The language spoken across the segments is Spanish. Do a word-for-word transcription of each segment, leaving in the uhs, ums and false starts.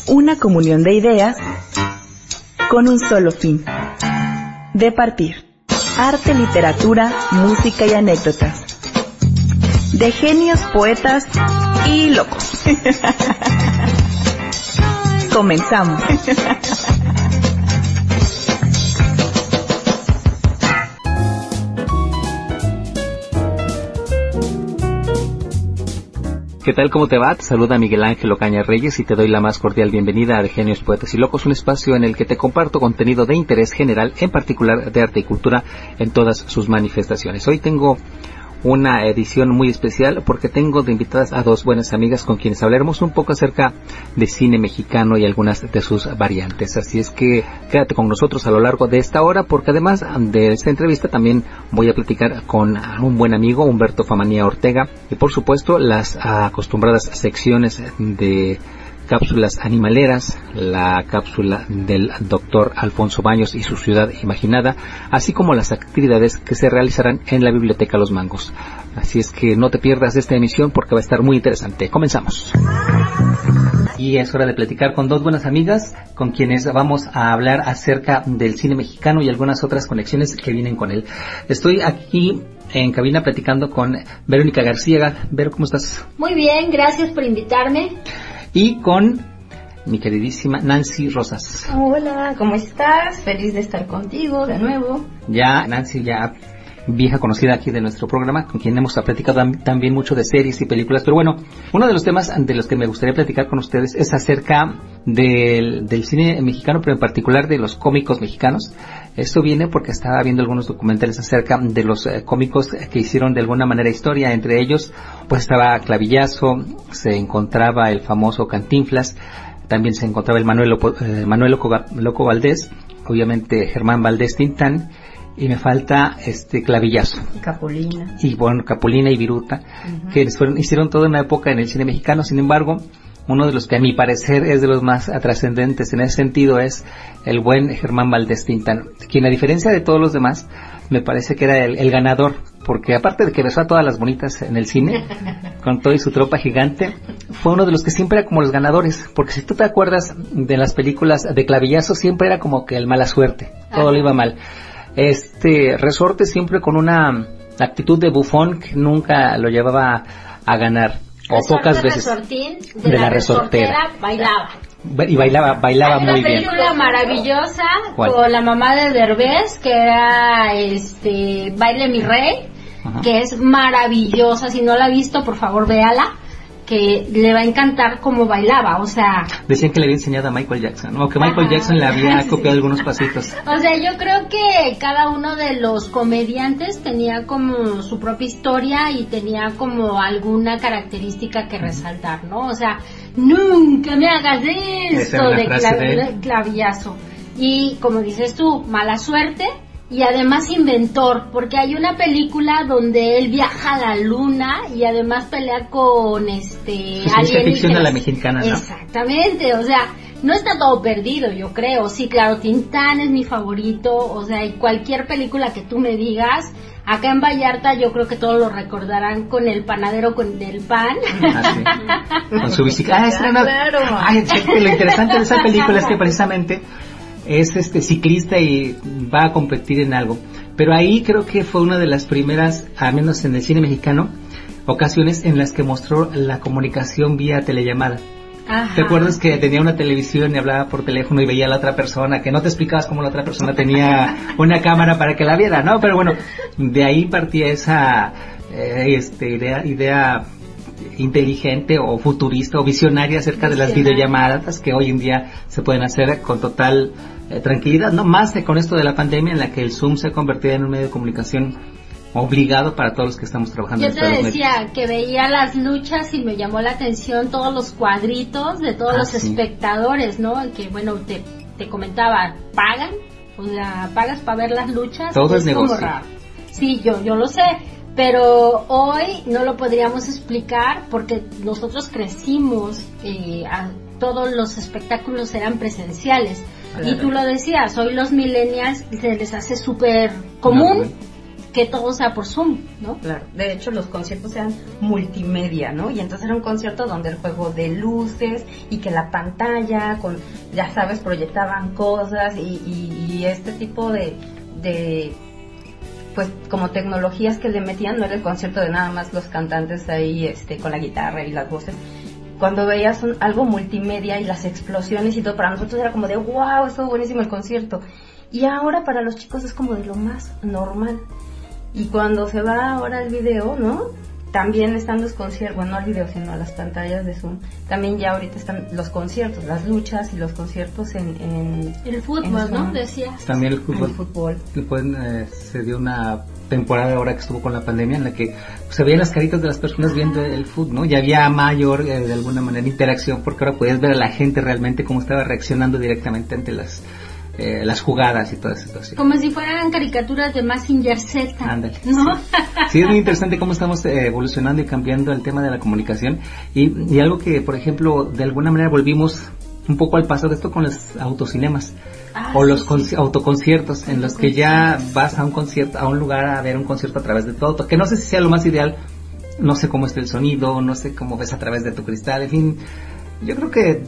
Una comunión de ideas con un solo fin: de partir. Arte, literatura, música y anécdotas. De genios, poetas y locos. Comenzamos. ¿Qué tal? ¿Cómo te va? Te saluda Miguel Ángel Ocaña Reyes y te doy la más cordial bienvenida a De Genios, Poetas y Locos, un espacio en el que te comparto contenido de interés general, en particular de arte y cultura en todas sus manifestaciones. Hoy tengo una edición muy especial porque tengo de invitadas a dos buenas amigas con quienes hablaremos un poco acerca de cine mexicano y algunas de sus variantes. Así es que quédate con nosotros a lo largo de esta hora, porque además de esta entrevista también voy a platicar con un buen amigo, Humberto Famanía Ortega, y por supuesto las acostumbradas secciones de cápsulas animaleras, la cápsula del doctor Alfonso Baños y su ciudad imaginada, así como las actividades que se realizarán en la Biblioteca Los Mangos. Así es que no te pierdas esta emisión porque va a estar muy interesante. Comenzamos. Y es hora de platicar con dos buenas amigas con quienes vamos a hablar acerca del cine mexicano y algunas otras conexiones que vienen con él. Estoy aquí en cabina platicando con Verónica García. Vero, ¿cómo estás? Muy bien, gracias por invitarme. Y con mi queridísima Nancy Rosas. Hola, ¿cómo estás? Feliz de estar contigo de nuevo. Ya, Nancy, ya vieja conocida aquí de nuestro programa, con quien hemos platicado también mucho de series y películas. Pero bueno, uno de los temas de los que me gustaría platicar con ustedes es acerca del, del cine mexicano, pero en particular de los cómicos mexicanos. Esto viene porque estaba viendo algunos documentales acerca de los eh, cómicos que hicieron de alguna manera historia. Entre ellos, pues estaba Clavillazo, se encontraba el famoso Cantinflas, también se encontraba el Manuel, eh, Manuel Loco, Loco Valdés, obviamente Germán Valdés Tintán, y me falta este Clavillazo. Capulina. Y bueno, Capulina y Viruta, uh-huh. que fueron, hicieron toda una época en el cine mexicano. Sin embargo, uno de los que a mi parecer es de los más trascendentes en ese sentido es el buen Germán Valdés Tintán, quien a diferencia de todos los demás me parece que era el, el ganador, porque aparte de que besó a todas las bonitas en el cine con todo y su tropa gigante, fue uno de los que siempre era como los ganadores, porque si tú te acuerdas de las películas de Clavillazo, siempre era como que el mala suerte, todo Ajá. le iba mal. Este Resorte siempre con una actitud de bufón que nunca lo llevaba a ganar. O Resorte, pocas veces resortín, de, de la, la resortera. resortera bailaba. Y bailaba, bailaba Hay muy una bien. película maravillosa ¿Cuál? Con la mamá de Derbez, que era este Baile mi rey, Ajá. que es maravillosa. Si no la ha visto, por favor véala, que le va a encantar cómo bailaba. O sea, decían que le había enseñado a Michael Jackson, o que Michael Ajá. Jackson le había copiado sí. algunos pasitos. O sea, yo creo que cada uno de los comediantes tenía como su propia historia y tenía como alguna característica que resaltar, ¿no? O sea, nunca me hagas esto de, clav- de Clavillazo. Y como dices tú, mala suerte. Y además inventor, porque hay una película donde él viaja a la luna y además pelea con este pues alienígenas. Ficción a la mexicana, ¿no? Exactamente, o sea, no está todo perdido, yo creo. Sí, claro, Tintán es mi favorito, o sea, y cualquier película que tú me digas, acá en Vallarta yo creo que todos lo recordarán con el panadero con el pan. Ah, sí. Con su bicicleta. Ah, es una... claro. Ay, lo interesante de esa película es que precisamente es este ciclista y va a competir en algo, pero ahí creo que fue una de las primeras, al menos en el cine mexicano, ocasiones en las que mostró la comunicación vía telellamada. Ajá. ¿Te acuerdas que tenía una televisión y hablaba por teléfono y veía a la otra persona, que no te explicabas cómo la otra persona tenía una cámara para que la viera, ¿no? Pero bueno, de ahí partía esa eh, este idea idea inteligente o futurista o visionaria acerca de las videollamadas que hoy en día se pueden hacer con total eh, tranquilidad, no más de con esto de la pandemia en la que el Zoom se ha convertido en un medio de comunicación obligado para todos los que estamos trabajando. Yo te decía medios. Que veía las luchas y me llamó la atención todos los cuadritos de todos ah, los sí. espectadores, ¿no? Que bueno, te, te comentaba, pagan, o sea, pagas para ver las luchas. Todo es, es negocio. Como raro. Sí, yo, yo lo sé. Pero hoy no lo podríamos explicar porque nosotros crecimos, eh, a, todos los espectáculos eran presenciales. Claro. Y tú lo decías, hoy los millennials se les hace súper común. Claro. que todo sea por Zoom, ¿no? Claro, de hecho los conciertos eran multimedia, ¿no? Y entonces era un concierto donde el juego de luces y que la pantalla con, ya sabes, proyectaban cosas y, y, y este tipo de, de, pues como tecnologías que le metían. No era el concierto de nada más los cantantes ahí, este, con la guitarra y las voces. Cuando veías un, algo multimedia y las explosiones y todo, para nosotros era como de wow, estuvo buenísimo el concierto. Y ahora para los chicos es como de lo más normal. Y cuando se va ahora al video, ¿no? También están los conciertos, bueno, no al video, sino a las pantallas de Zoom. También ya ahorita están los conciertos, las luchas y los conciertos en... en el fútbol, en ¿no? Decías. También el fútbol. El fútbol. Después eh, se dio una temporada ahora que estuvo con la pandemia en la que pues, se veían las caritas de las personas viendo el fútbol, ¿no? Y había mayor, eh, de alguna manera, interacción, porque ahora podías ver a la gente realmente cómo estaba reaccionando directamente ante las... Eh, las jugadas y toda esa situación. Como si fueran caricaturas de Mazinger Z. Ándale. ¿No? Sí. Sí, es muy interesante cómo estamos eh, evolucionando y cambiando el tema de la comunicación. Y, y algo que, por ejemplo, de alguna manera volvimos un poco al pasado, esto con los autocinemas. Ah, o sí, los sí. autoconciertos, en los que ya vas a un concierto, a un lugar a ver un concierto a través de todo, que no sé si sea lo más ideal, no sé cómo está el sonido, no sé cómo ves a través de tu cristal, en fin, yo creo que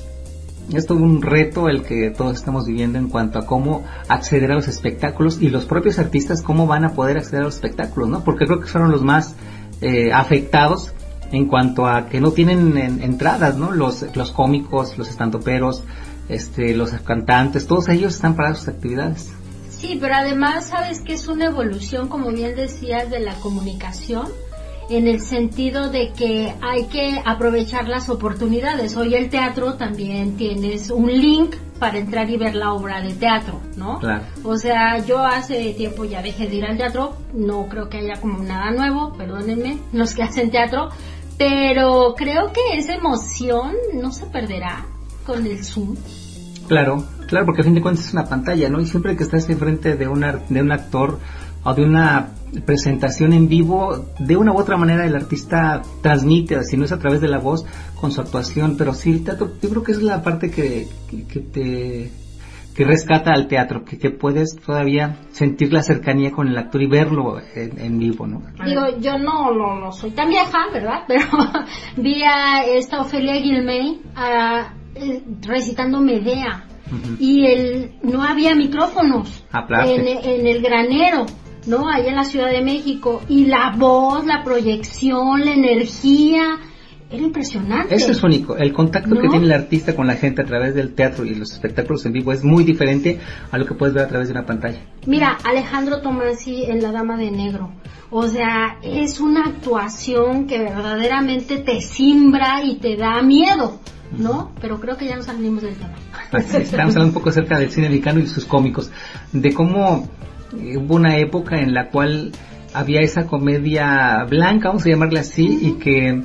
es todo un reto el que todos estamos viviendo en cuanto a cómo acceder a los espectáculos y los propios artistas cómo van a poder acceder a los espectáculos, ¿no? Porque creo que fueron los más eh, afectados en cuanto a que no tienen en, entradas, ¿no? Los, los cómicos, los estandoperos, este, los cantantes, todos ellos están para sus actividades. Sí, pero además sabes que es una evolución, como bien decías, de la comunicación, en el sentido de que hay que aprovechar las oportunidades. Hoy el teatro también tienes un link para entrar y ver la obra de teatro, ¿no? Claro. O sea, yo hace tiempo ya dejé de ir al teatro, no creo que haya como nada nuevo, perdónenme, los que hacen teatro, pero creo que esa emoción no se perderá con el Zoom. Claro, claro, porque a fin de cuentas es una pantalla, ¿no? Y siempre que estás enfrente de, una, de un actor o de una presentación en vivo, de una u otra manera el artista transmite, si no es a través de la voz, con su actuación, pero sí, el teatro, yo creo que es la parte que, que, que te que rescata al teatro, que, que puedes todavía sentir la cercanía con el actor y verlo en, en vivo, ¿no? Digo, yo no, no, no soy tan vieja, ¿verdad? Pero vi a esta Ofelia Guilmey a, eh, recitando Medea, uh-huh. y el, no había micrófonos en, en el granero, ¿no? Allá en la Ciudad de México, y la voz, la proyección, la energía, era impresionante. Eso es único, el contacto ¿no? que tiene el artista con la gente a través del teatro y los espectáculos en vivo es muy diferente a lo que puedes ver a través de una pantalla. Mira, Alejandro Tommasi en La Dama de Negro, o sea, es una actuación que verdaderamente te simbra y te da miedo, ¿no? Pero creo que ya nos salimos del tema. Así, estamos hablando un poco acerca del cine mexicano y sus cómicos, de cómo eh, hubo una época en la cual había esa comedia blanca, vamos a llamarle así, uh-huh. y que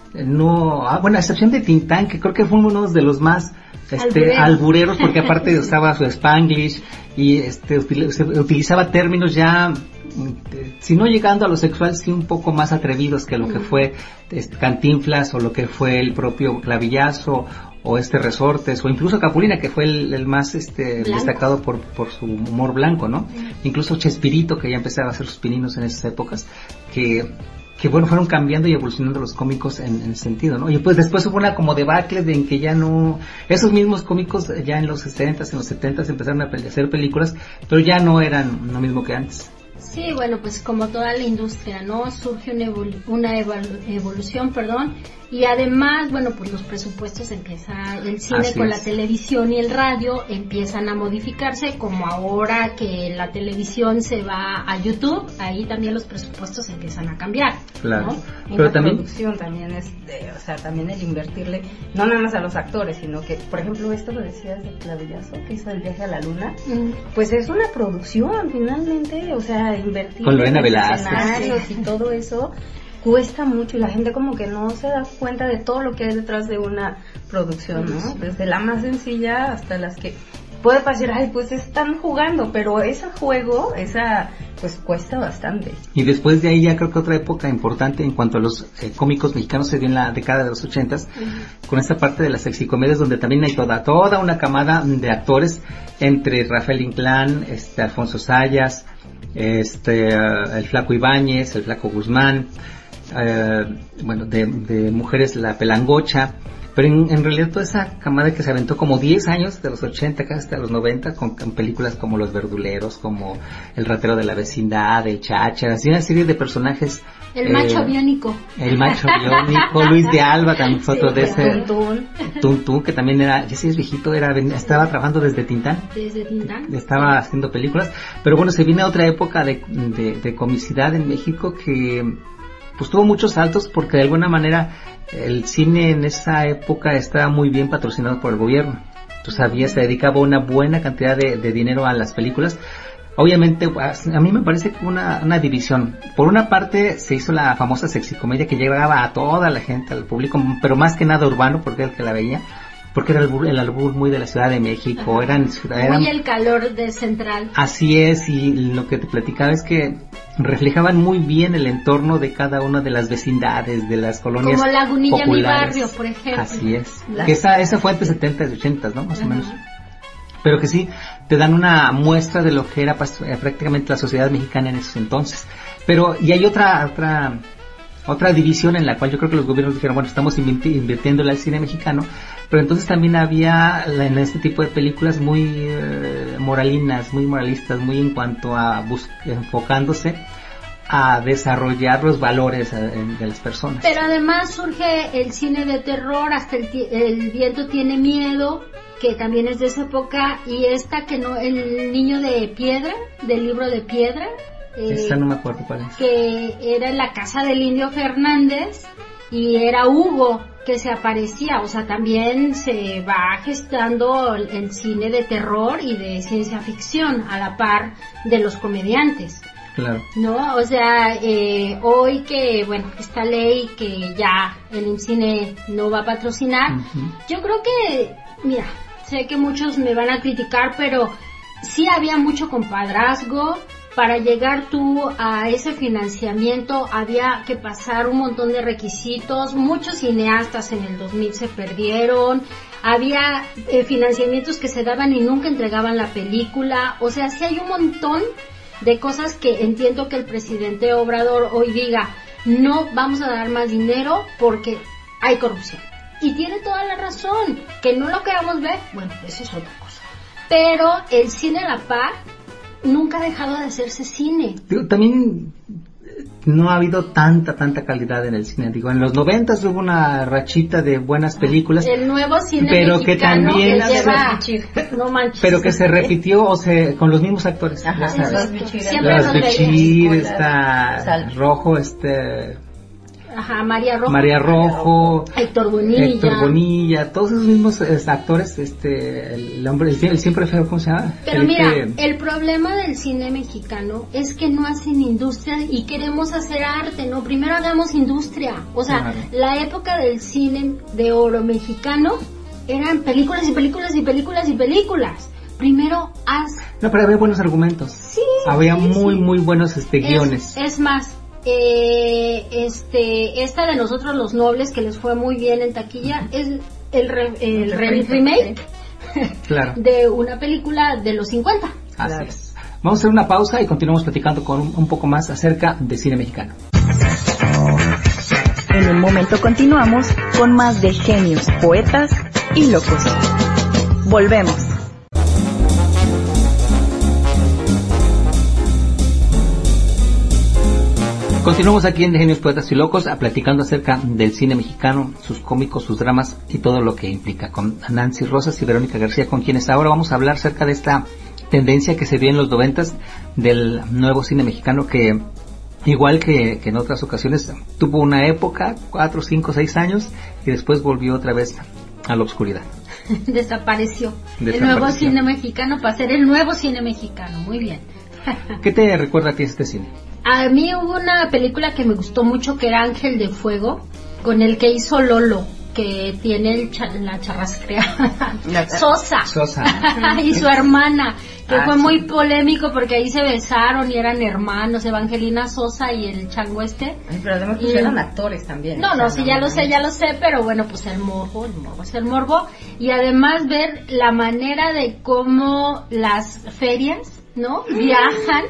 no, ah, bueno, a excepción de Tintán, que creo que fue uno de los más este, albureros. albureros, porque aparte usaba su Spanglish y este utilizaba términos ya, si no llegando a lo sexual, sí un poco más atrevidos que lo que fue este, Cantinflas o lo que fue el propio Clavillazo o este Resortes o incluso Capulina, que fue el, el más este destacado por por su humor blanco, ¿no? Uh-huh. Incluso Chespirito, que ya empezaba a hacer sus pininos en esas épocas, que que bueno, fueron cambiando y evolucionando los cómicos en, en ese sentido, ¿no? Y pues después hubo una como debacle de en que ya no, esos mismos cómicos ya en los sesentas, en los setentas empezaron a hacer películas, pero ya no eran lo mismo que antes. Sí, bueno, pues como toda la industria, ¿no? Surge una, evolu- una evol- evolución, perdón, y además, bueno, pues los presupuestos empieza el cine Así con es. La televisión y el radio empiezan a modificarse, como ahora que la televisión se va a YouTube, ahí también los presupuestos empiezan a cambiar, claro. ¿no? Y Pero la también producción también es, de, o sea, también el invertirle, no nada más a los actores, sino que, por ejemplo, esto lo decías de Clavillazo, que hizo el viaje a la luna, mm. pues es una producción finalmente, o sea, invertir con Lorena en Velázquez escenarios y todo eso cuesta mucho y la gente como que no se da cuenta de todo lo que hay detrás de una producción, ¿no? Desde la más sencilla hasta las que puede parecer, ay, pues están jugando, pero ese juego, esa, pues cuesta bastante. Y después de ahí ya creo que otra época importante en cuanto a los eh, cómicos mexicanos se dio en la década de los ochentas, uh-huh. con esta parte de las sexicomedias donde también hay toda, toda una camada de actores entre Rafael Inclán, este, Alfonso Sayas, este, uh, el Flaco Ibáñez, el Flaco Guzmán, uh, bueno, de, de mujeres La Pelangocha, pero en, en realidad toda esa camada que se aventó como diez años, de los ochenta casi hasta los noventa, con, con películas como Los Verduleros, como El Ratero de la Vecindad, El Cháchara, así una serie de personajes. El eh, macho biónico. El macho biónico, Luis de Alba también fue otro sí, de ese. Tuntún. Tuntún, que también era, ya sí es viejito, era, estaba trabajando desde Tintán. Desde Tintán. Estaba sí. haciendo películas, pero bueno, se viene otra época de, de, de comicidad en México que pues tuvo muchos saltos porque de alguna manera el cine en esa época estaba muy bien patrocinado por el gobierno. Entonces había, se dedicaba una buena cantidad de, de dinero a las películas. Obviamente, a mí me parece una, una división. Por una parte, se hizo la famosa sexicomedia que llegaba a toda la gente, al público, pero más que nada urbano, porque era el que la veía. Porque era el, el albur muy de la Ciudad de México, eran, eran... Muy el calor de Central. Así es, y lo que te platicaba es que reflejaban muy bien el entorno de cada una de las vecindades, de las colonias como Lagunilla, populares. Mi Barrio, por ejemplo. Así es, la... que esa, esa fue entre setenta y ochenta, ¿no? Más uh-huh. o menos. Pero que sí, te dan una muestra de lo que era pues, prácticamente la sociedad mexicana en esos entonces. Pero, y hay otra, otra... otra división en la cual yo creo que los gobiernos dijeron, bueno, estamos invirti- invirtiendo en el cine mexicano, pero entonces también había en este tipo de películas muy eh, moralinas, muy moralistas, muy en cuanto a bus- enfocándose a desarrollar los valores eh, de las personas. Pero además surge el cine de terror, hasta el, t- el viento tiene miedo, que también es de esa época, y esta que no, el niño de piedra, del libro de piedra, Eh, Esa no me acuerdo cuál es. Que era en la casa del Indio Fernández y era Hugo que se aparecía, o sea, también se va gestando el, el cine de terror y de ciencia ficción a la par de los comediantes. Claro. ¿No? O sea, eh, hoy que, bueno, esta ley que ya el IMCINE no va a patrocinar, uh-huh. yo creo que, mira, sé que muchos me van a criticar, pero sí había mucho compadrazgo. Para llegar tú a ese financiamiento había que pasar un montón de requisitos, muchos cineastas en el dos mil se perdieron, había eh, financiamientos que se daban y nunca entregaban la película, o sea, sí hay un montón de cosas que entiendo que el presidente Obrador hoy diga, no vamos a dar más dinero porque hay corrupción. Y tiene toda la razón, que no lo queramos ver, bueno, eso es otra cosa. Pero el cine a la par nunca ha dejado de hacerse cine. También no ha habido tanta, tanta calidad en el cine. Digo, en los noventas hubo una rachita de buenas películas. El nuevo cine pero mexicano que también que lleva, se, no manches, pero que se repitió o se, con los mismos actores. Ajá, las Bichir, está Rojo, este... Ajá, María Rojo. María Rojo, Héctor Bonilla. Héctor Bonilla, todos esos mismos es, actores, este, el hombre, el, el siempre feo, ¿cómo se llama? Pero el mira, que... el problema del cine mexicano es que no hacen industria y queremos hacer arte, ¿no? Primero hagamos industria. O sea, claro. La época del cine de oro mexicano eran películas y películas y películas y películas. Primero haz... No, pero había buenos argumentos. Sí. Había sí, muy, sí. muy buenos este, guiones. Es, es más... Eh, este esta de Nosotros los Nobles que les fue muy bien en taquilla es el, re, el re, remake claro. de una película de los cincuenta. Así claro. es. Vamos a hacer una pausa y continuamos platicando con un, un poco más acerca de cine mexicano. En un momento continuamos con más de Genios, Poetas y Locos. Volvemos. Continuamos aquí en Genios, Poetas y Locos a platicando acerca del cine mexicano, sus cómicos, sus dramas y todo lo que implica, con Nancy Rosas y Verónica García, con quienes ahora vamos a hablar acerca de esta tendencia que se vio en los noventas del nuevo cine mexicano que, igual que, que en otras ocasiones, tuvo una época, cuatro, cinco, seis años, y después volvió otra vez a la oscuridad. Desapareció. Desapareció. El nuevo cine mexicano para ser el nuevo cine mexicano. Muy bien. ¿Qué te recuerda a ti este cine? A mí hubo una película que me gustó mucho que era Ángel de Fuego, con el que hizo Lolo, que tiene el cha- la charrascrea Sosa, Sosa. y su hermana, que ah, fue sí. muy polémico porque ahí se besaron y eran hermanos, Evangelina Sosa y el chango este. Ay, pero además pues, y, eran actores también. No, no, sí, ya lo sé, ya lo sé, pero bueno, pues el morbo, el morbo es el morbo. Y además ver la manera de cómo las ferias ¿no? Viajan.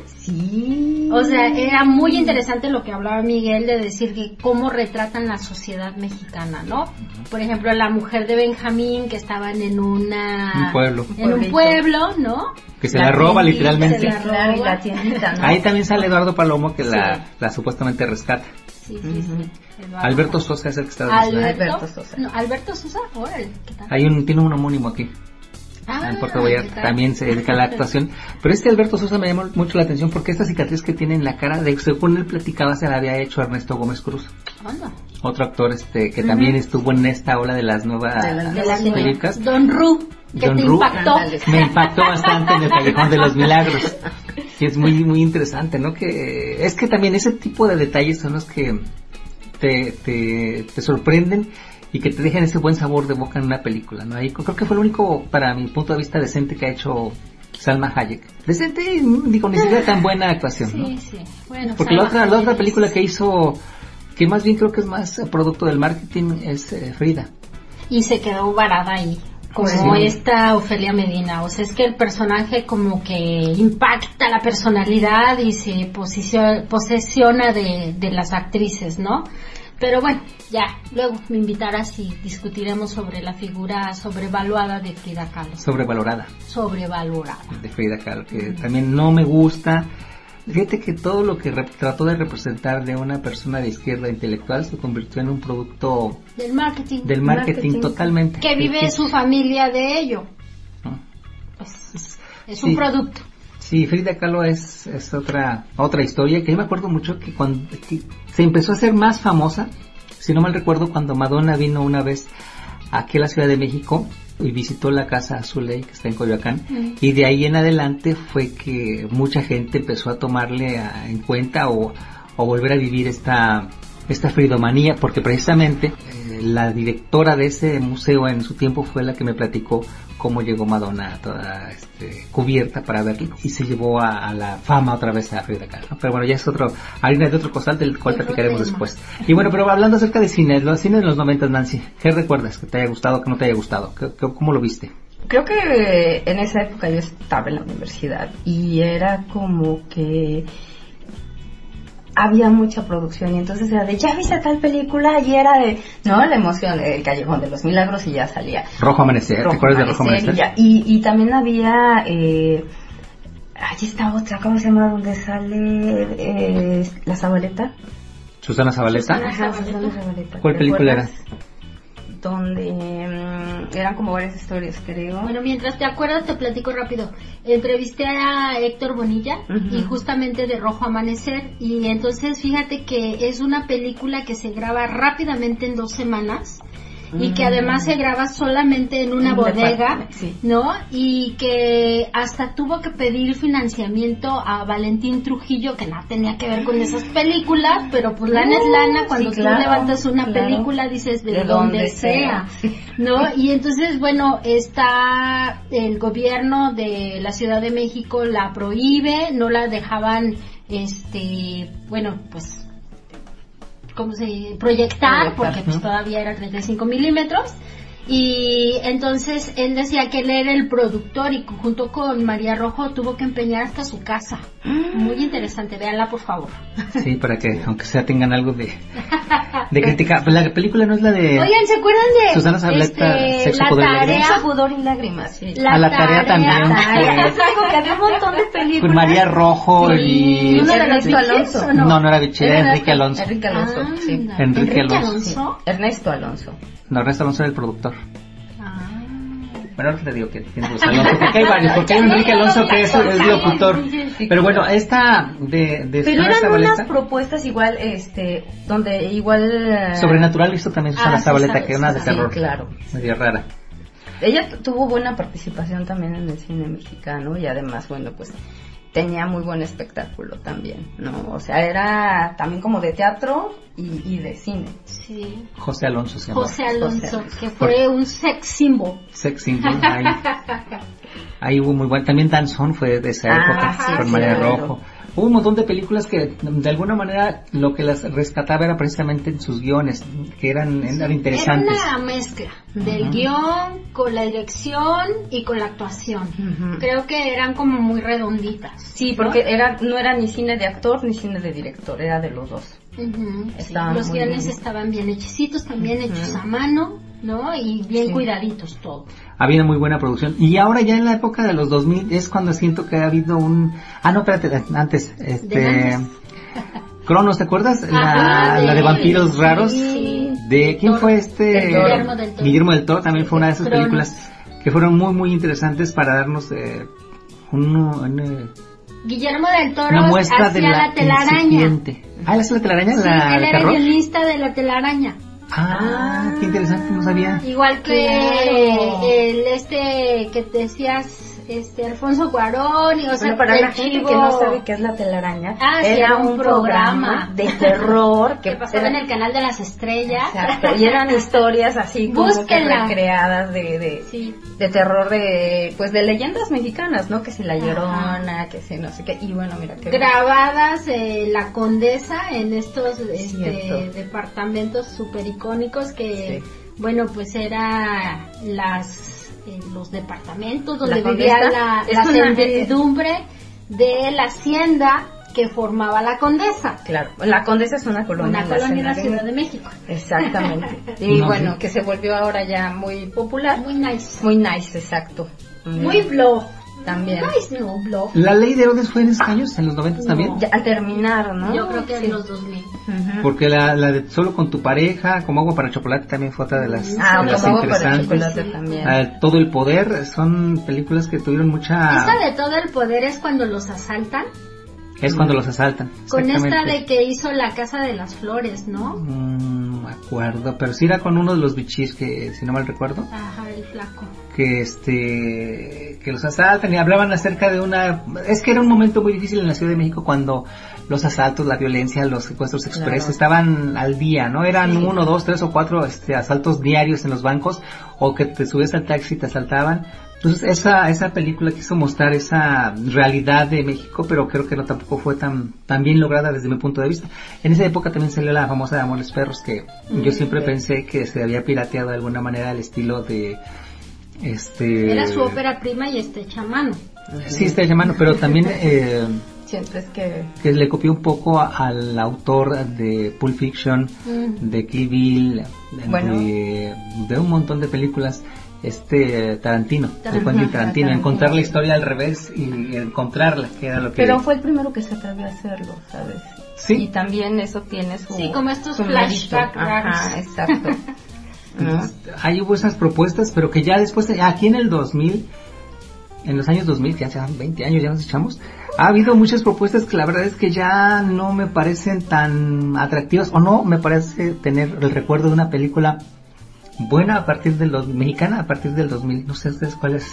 Sí. O sea, era muy interesante lo que hablaba Miguel de decir que cómo retratan la sociedad mexicana, ¿no? Por ejemplo, la mujer de Benjamín que estaban en una un pueblo, en un pueblo, ¿no? Que se la, la roba tiendita, literalmente. Se la roba. Y la tiendita, ¿no? Ahí también sale Eduardo Palomo que sí. la, la supuestamente rescata. Sí, sí, sí. Eduardo. Alberto Sosa es el que está Alberto, Alberto Sosa. No, Alberto Sosa, órale, ¿qué tal? Hay un, tiene un homónimo aquí. Ah, en Puerto Vallarta también se dedica a la actuación. Pero este Alberto Sosa me llamó mucho la atención porque esta cicatriz que tiene en la cara, de según él platicaba, se la había hecho Ernesto Gómez Cruz. Anda. Otro actor este que uh-huh. también estuvo en esta ola de las nuevas de las, de las películas. Don Ru, que Don te Ru, impactó. Me impactó bastante en el Callejón de los Milagros. Y es muy muy interesante, ¿no? Que es que también ese tipo de detalles son los que te, te, te sorprenden y que te dejan ese buen sabor de boca en una película, ¿no? Ahí creo que fue lo único, para mi punto de vista, decente que ha hecho Salma Hayek. Decente, digo, ni siquiera tan buena actuación, sí, ¿no? Sí, sí. Bueno, porque la otra, la otra película que hizo, que más bien creo que es más producto del marketing, es eh, Frida. Y se quedó varada ahí, como sí. esta Ofelia Medina. O sea, es que el personaje como que impacta la personalidad y se posiciona, posesiona de, de las actrices, ¿no? Pero bueno, ya, luego me invitarás y discutiremos sobre la figura sobrevaluada de Frida Kahlo. Sobrevalorada. Sobrevalorada. De Frida Kahlo, que uh-huh. también no me gusta. Fíjate que todo lo que re- trató de representar de una persona de izquierda intelectual se convirtió en un producto... Del marketing. Del marketing, marketing. Totalmente. Que vive que, su familia de ello. ¿no? Pues, es sí. un producto. Sí, Frida Kahlo es, es otra otra historia que yo me acuerdo mucho que cuando que se empezó a hacer más famosa, si no mal recuerdo, cuando Madonna vino una vez aquí a la Ciudad de México y visitó la Casa Azuley, que está en Coyoacán, mm. y de ahí en adelante fue que mucha gente empezó a tomarle a, en cuenta o, o volver a vivir esta esta fridomanía, porque precisamente eh, la directora de ese museo en su tiempo fue la que me platicó cómo llegó Madonna toda este, cubierta para verlo y se llevó a, a la fama otra vez a Frida Kahlo, ¿no? Pero bueno, ya es otro harina de otro costal del cual platicaremos después. Y bueno, pero hablando acerca de cine, los cines de los noventas, Nancy, ¿qué recuerdas? ¿Que te haya gustado, que no te haya gustado? ¿Qué, qué, ¿Cómo lo viste? Creo que en esa época yo estaba en la universidad y era como que había mucha producción y entonces era de, ya viste tal película, y era de, no, la emoción, el Callejón de los Milagros y ya salía Rojo Amanecer, Rojo ¿te acuerdas Amanecer, de Rojo Amanecer? Y, ya, y, y también había eh, allí está otra, ¿cómo se llama? Donde sale eh, la Zabaleta. Susana Zabaleta. Ajá, Susana Zabaleta. ¿Cuál película era? Donde um, eran como varias historias, creo. Bueno, mientras te acuerdas te platico rápido. Entrevisté a Héctor Bonilla uh-huh. y justamente de Rojo Amanecer, y entonces fíjate que es una película que se graba rápidamente en dos semanas y que además se graba solamente en una bodega, sí. ¿no? Y que hasta tuvo que pedir financiamiento a Valentín Trujillo, que nada tenía que ver con esas películas, pero pues lana es lana, cuando sí, tú claro, levantas una claro. película dices de, de donde, donde sea, sea, ¿no? Y entonces, bueno, está el gobierno de la Ciudad de México la prohíbe, no la dejaban, este, bueno, pues ¿cómo se proyectar? Porque pues todavía era treinta y cinco milímetros. Y entonces él decía que él era el productor y junto con María Rojo tuvo que empeñar hasta su casa. Muy interesante, véanla por favor. Sí, para que aunque sea tengan algo de de crítica. La película no es la de... Oigan, ¿se acuerdan de Susana Zabaleta, este, Sexo, la Poder tarea, y Lágrimas? Sexo, Pudor y Lágrimas, sí. La, a la tarea, tarea también. Tarea. Que había un montón de películas. Con María Rojo sí. y... ¿No era Ernesto Alonso? No, no, no era Vichy, era Enrique Alonso. Enrique Alonso, ah, sí. Enrique, Enrique Alonso. Alonso. Sí. Ernesto Alonso. No, Ernesto Alonso era el productor. Ah. Bueno, ahora te digo que tiene los Alonso, porque hay varios, porque hay Enrique Alonso que es, es locutor. Pero bueno, esta de, de Pero eran Zabaleta, unas propuestas igual, este, donde igual... Sobrenatural hizo también Susana ah, Zabaleta, sí, que era una de sí, terror. claro. Medio rara. Ella t- tuvo buena participación también en el cine mexicano y además, bueno, pues tenía muy buen espectáculo también, ¿no? O sea, era también como de teatro y, y de cine. Sí. José Alonso se llamaba. José Alonso, José Alonso. que fue un sex symbol. Sex symbol, ahí, ahí hubo muy bueno. También Danzón fue de esa Ah, época, sí, con sí, María claro. Rojo. Hubo un montón de películas que de alguna manera lo que las rescataba era precisamente en sus guiones, que eran, eran interesantes. Era una mezcla del uh-huh. guión con la dirección y con la actuación. Uh-huh. Creo que eran como muy redonditas. Sí, porque ¿no? era no era ni cine de actor ni cine de director, era de los dos. Uh-huh. Sí, los guiones bien. estaban bien hechicitos, también uh-huh. hechos a mano, ¿no? Y bien sí. cuidaditos todo. Había muy buena producción. Y ahora ya en la época de los dos mil es cuando siento que ha habido un... Ah, no, espérate, antes. Este... Cronos, ¿te acuerdas? La, ah, la de vampiros raros. Sí. ¿De quién fue este? Guillermo del Toro. Guillermo del Toro también fue una de esas Cronos. películas que fueron muy, muy interesantes para darnos eh, un... un eh, Guillermo del Toro una muestra hacía de la, la telaraña. Incipiente. Ah, ¿él hacía la telaraña? Sí, la, él era terror? guionista de la telaraña. Ah, qué interesante, no sabía. Igual que claro. el este que te decías, este Alfonso Cuarón, y o sea, bueno, para la gente que no sabe qué es la telaraña, ah, era, era un, un programa, programa de terror que, que pasaba era, en el canal de las estrellas. Exacto, y eran historias así como Búsquenla. que recreadas de de, sí. de terror de pues de leyendas mexicanas, ¿no? Que si La Llorona, Ajá. que si no sé qué, y bueno, mira, qué grabadas eh, La Condesa en estos este, departamentos super icónicos que sí. bueno, pues era las eh, los departamentos donde la vivía la, la servidumbre de la hacienda que formaba la Condesa. Claro, la Condesa es una colonia, una colonia en la Ciudad de... de México. Exactamente. Y no, bueno, sí. que se volvió ahora ya muy popular. Muy nice. Muy nice, exacto. Muy blog. También. Nice, no, blog. ¿La Ley de Herodes fue en esos años, en los noventas no. también? Ya, al terminar, ¿no? Yo creo que sí. en los dos mil. Uh-huh. Porque la, la de Solo con tu pareja, Como agua para chocolate también fue otra de las, ah, de las como interesantes. Agua para chocolate también. Uh, Todo el poder, son películas que tuvieron mucha... Esa de Todo el poder es cuando los asaltan. Es cuando los asaltan. Con esta de que hizo La Casa de las Flores, ¿no? Mm, me acuerdo, pero sí era con uno de los bichis que, si no mal recuerdo. Ajá, el flaco. Que este, que los asaltan y hablaban acerca de una... Es que era un momento muy difícil en la Ciudad de México cuando los asaltos, la violencia, los secuestros express claro. estaban al día, ¿no? Eran sí. uno, dos, tres o cuatro este, asaltos diarios en los bancos o que te subías al taxi y te asaltaban. Entonces esa esa película quiso mostrar esa realidad de México, pero creo que no tampoco fue tan tan bien lograda desde mi punto de vista. En esa época también salió la famosa de Amores Perros, que mm, yo siempre okay. pensé que se había pirateado de alguna manera el estilo de este. Era su ópera prima y está hecha a mano. Sí, está hecha a mano, pero también eh, siempre es que que le copió un poco a, al autor de Pulp Fiction, mm. de Kill Bill, bueno. de, de un montón de películas. Este Tarantino, de Quentin Tarantino, encontrar la historia al revés y encontrarla, que era lo que... Pero fue el primero que se atrevió a hacerlo, ¿sabes? Sí. Y también eso tiene su... Sí, como estos flashbacks. Ajá, exacto. ¿No? Ahí hubo esas propuestas, pero que ya después, aquí en el dos mil, en los años dos mil, ya hace veinte años ya nos echamos, ha habido muchas propuestas que la verdad es que ya no me parecen tan atractivas, o no me parece tener el recuerdo de una película buena a partir del dos, mexicana a partir del dos mil. No sé ustedes cuáles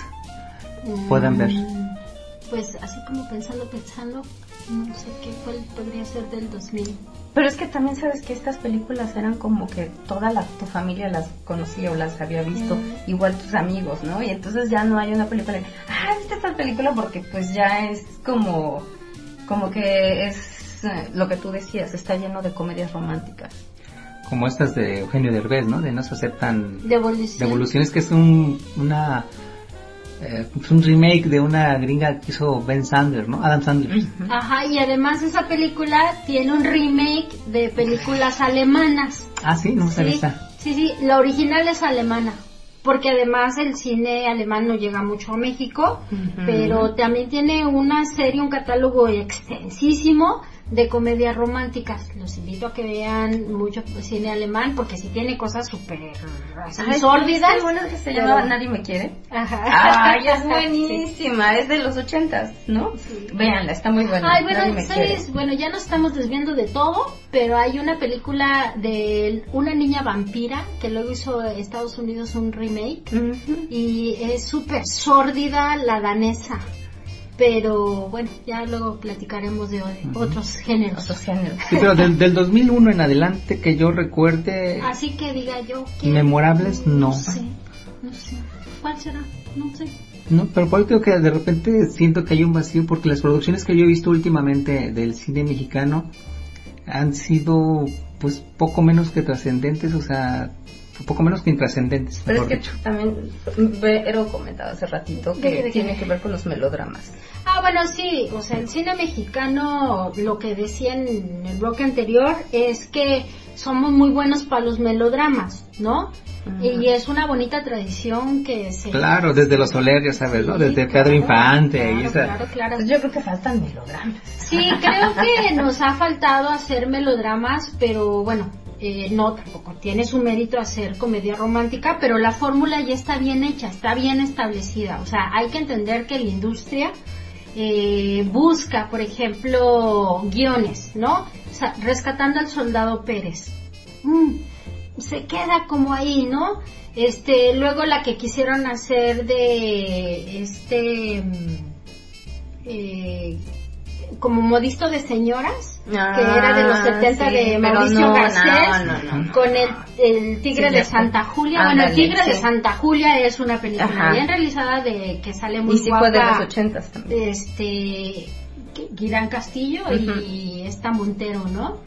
mm, puedan ver. Pues así como pensando, pensando, no sé qué cuál podría ser del dos mil. Pero es que también sabes que estas películas eran como que toda la, tu familia las conocía o las había visto, mm. igual tus amigos, ¿no? Y entonces ya no hay una película de, ah, ¿viste esta película? Porque pues ya es como, como que es eh, lo que tú decías, está lleno de comedias románticas. Como estas de Eugenio Derbez, ¿no? De No se aceptan Devolución. Devoluciones, que es un una eh, es un remake de una gringa que hizo Ben Sandler, ¿no? Adam Sandler. Uh-huh. Ajá, y además esa película tiene un remake de películas alemanas. Ah, sí, no sabía sí, esta. Sí, sí, la original es alemana. Porque además el cine alemán no llega mucho a México, uh-huh. pero también tiene una serie, un catálogo extensísimo de comedias románticas. Los invito a que vean mucho cine alemán porque sí tiene cosas súper sórdidas. Es bueno que se pero... llama Nadie me quiere. Ajá. Ay, es buenísima, sí. Es de los ochentas, ¿no? Sí. Véanla, está muy buena. Ay, bueno, ¿sabes? Bueno, ya nos estamos desviando de todo, pero hay una película de una niña vampira que luego hizo Estados Unidos un remake uh-huh. y es súper sórdida, la danesa. Pero bueno, ya luego platicaremos de uh-huh. otros géneros. Otros géneros. Sí, pero del, del dos mil uno en adelante que yo recuerde. Así que diga yo que. Memorables, no. No sé, no sé. ¿Cuál será? No sé. No, pero por eso digo que de repente siento que hay un vacío, porque las producciones que yo he visto últimamente del cine mexicano han sido pues poco menos que trascendentes, o sea, poco menos que intrascendentes. Pero es que dicho. también Vero comentaba hace ratito que ¿De qué? tiene que ver con los melodramas. Ah, bueno, sí, o sea, el cine mexicano, lo que decía en el bloque anterior, es que somos muy buenos para los melodramas, ¿no? Uh-huh. Y es una bonita tradición que se... Claro, desde los Soler, ya sabes, sí, ¿no? Desde claro, Pedro Infante. Claro, y esa... claro, claro. Pues yo creo que faltan melodramas. Sí, creo que nos ha faltado hacer melodramas, pero bueno, eh, no, tampoco tiene su mérito hacer comedia romántica, pero la fórmula ya está bien hecha, está bien establecida. O sea, hay que entender que la industria eh, busca, por ejemplo, guiones, ¿no? O sea, Rescatando al Soldado Pérez. Mm, se queda como ahí, ¿no? Este, luego la que quisieron hacer de este eh, como Modisto de Señoras, ah, que era de los setenta, sí, de Mauricio no, Garcés, no, no, no, con el, el Tigre sí, de Santa Julia. Ándale, bueno, el Tigre sí. de Santa Julia es una película Ajá. bien realizada de que sale muy y sí guapa. Fue de los ochentas también. Este, Guirán Castillo uh-huh. y esta Montero, ¿no?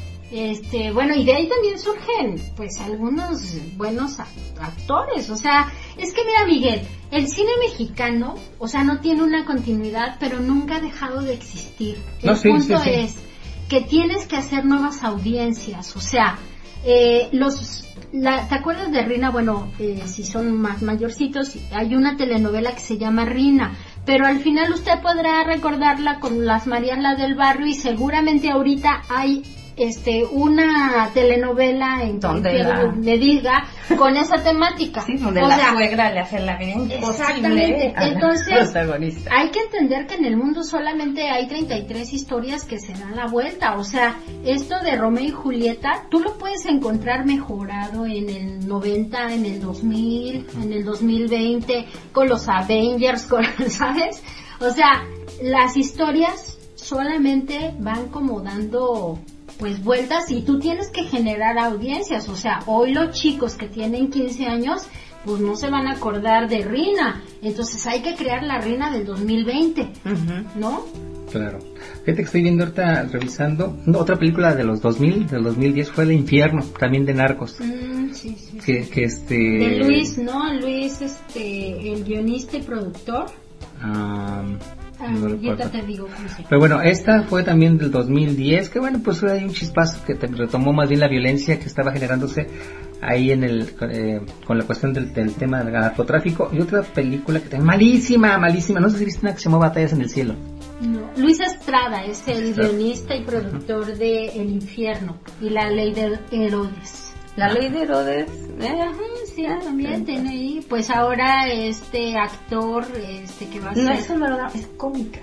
Este, bueno, y de ahí también surgen, pues, algunos buenos actores, o sea, es que mira, Miguel, el cine mexicano, o sea, no tiene una continuidad, pero nunca ha dejado de existir. El no, sí, punto sí, sí. es que tienes que hacer nuevas audiencias, o sea, eh, los, la, ¿te acuerdas de Rina? Bueno, eh, si son más mayorcitos, hay una telenovela que se llama Rina, pero al final usted podrá recordarla con las Marías la del Barrio y seguramente ahorita hay este una telenovela en donde la... me diga con esa temática, sí, donde o la sea, suegra le hace la bien exactamente, entonces protagonista. Hay que entender que en el mundo solamente hay treinta y tres historias que se dan la vuelta, o sea, esto de Romeo y Julieta tú lo puedes encontrar mejorado en el noventa, en el dos mil, en el dos mil veinte con los Avengers, con, ¿sabes? O sea, las historias solamente van como dando pues vueltas y tú tienes que generar audiencias, o sea, hoy los chicos que tienen quince años pues no se van a acordar de Rina, entonces hay que crear la Rina del dos mil veinte, uh-huh. ¿no? Claro. Fíjate que estoy viendo ahorita, revisando, no, otra película de los dos mil, del dos mil diez fue El Infierno, también de narcos. Mm, sí, sí, que, sí. que este... De Luis, ¿no? Luis, este, el guionista y productor. Um... Ah, no ahorita te digo, pero bueno, esta fue también del dos mil diez, que bueno, pues hay un chispazo que te retomó más bien la violencia que estaba generándose ahí en el eh, con la cuestión del, del tema del narcotráfico. Y otra película que también malísima, malísima, no sé si viste una que se llama Batallas en el Cielo. No. Luis Estrada es el guionista y productor de El Infierno y La Ley de Herodes. La Ley de Herodes, ¿eh? Ajá, sí, ah, también tiene ahí. Pues ahora este actor este que va a ser... No es un melodrama, es cómica.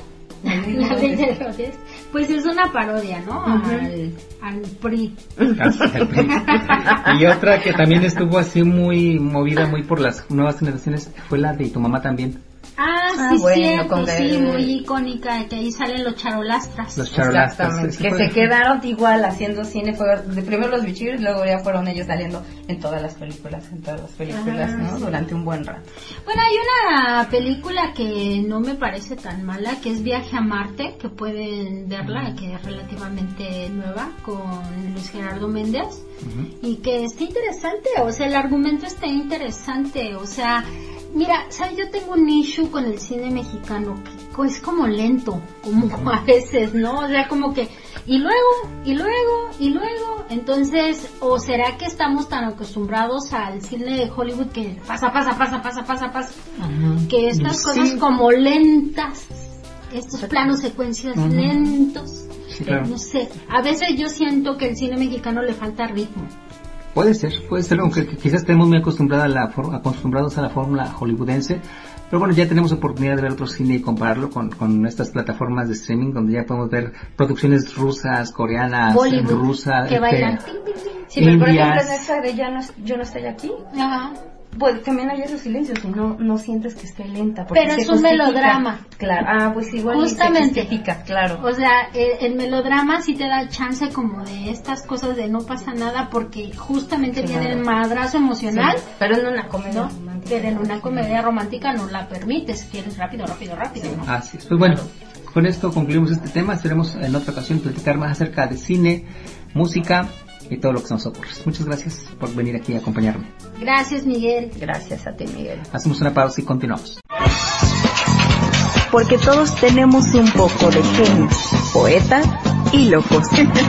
La Ley, La Ley de Herodes. Pues es una parodia, ¿no? Uh-huh. Al, al P R I. Al P R I. Y otra que también estuvo así muy movida, muy por las nuevas generaciones, fue la de Tu Mamá También. Ah, ah, sí, bueno, cierto, con sí, el... muy icónica, que ahí salen los charolastras. Los charolastras. Que fue... se quedaron igual haciendo cine, fue de primero los bichillos, luego ya fueron ellos saliendo en todas las películas, en todas las películas, ah, ¿no? Sí. Durante un buen rato. Bueno, hay una película que no me parece tan mala, que es Viaje a Marte, que pueden verla, uh-huh. que es relativamente nueva, con Luis Gerardo Méndez, uh-huh. y que está interesante, o sea, el argumento está interesante, o sea... Mira, ¿sabes? Yo tengo un issue con el cine mexicano, que es como lento, como a veces, ¿no? O sea, como que, y luego, y luego, y luego, entonces, ¿o será que estamos tan acostumbrados al cine de Hollywood que pasa, pasa, pasa, pasa, pasa, pasa, uh-huh. que estas sí. cosas como lentas, estos planos secuencias uh-huh. lentos, sí, claro. no sé, a veces yo siento que el cine mexicano le falta ritmo. Puede ser, puede ser, aunque quizás estemos muy acostumbrados a la for- acostumbrados a la fórmula hollywoodense, pero bueno, ya tenemos oportunidad de ver otro cine y compararlo con, con estas plataformas de streaming donde ya podemos ver producciones rusas, coreanas, Bollywood, rusas, que bailan. Sí, pero por ejemplo en esa de ya no, yo no estoy aquí. Ajá. Pues también hay esos silencios y no, no sientes que esté lenta. Porque pero se es un justifica. melodrama. Claro, ah, pues igual Justamente. se justifica, claro. O sea, el, el melodrama sí te da chance como de estas cosas de no pasa nada porque justamente Claro. viene el madrazo emocional. Sí, pero en una comedia ¿no? romántica. Pero en una comedia romántica no la permites, quieres rápido, rápido, rápido, ¿no? Así es. Pues bueno, con esto concluimos este tema. Esperemos en otra ocasión platicar más acerca de cine, música y todo lo que se nos ocurre. Muchas gracias por venir aquí a acompañarme. Gracias, Miguel. Gracias a ti, Miguel. Hacemos una pausa y continuamos. Porque todos tenemos un poco de genio, poeta y locos.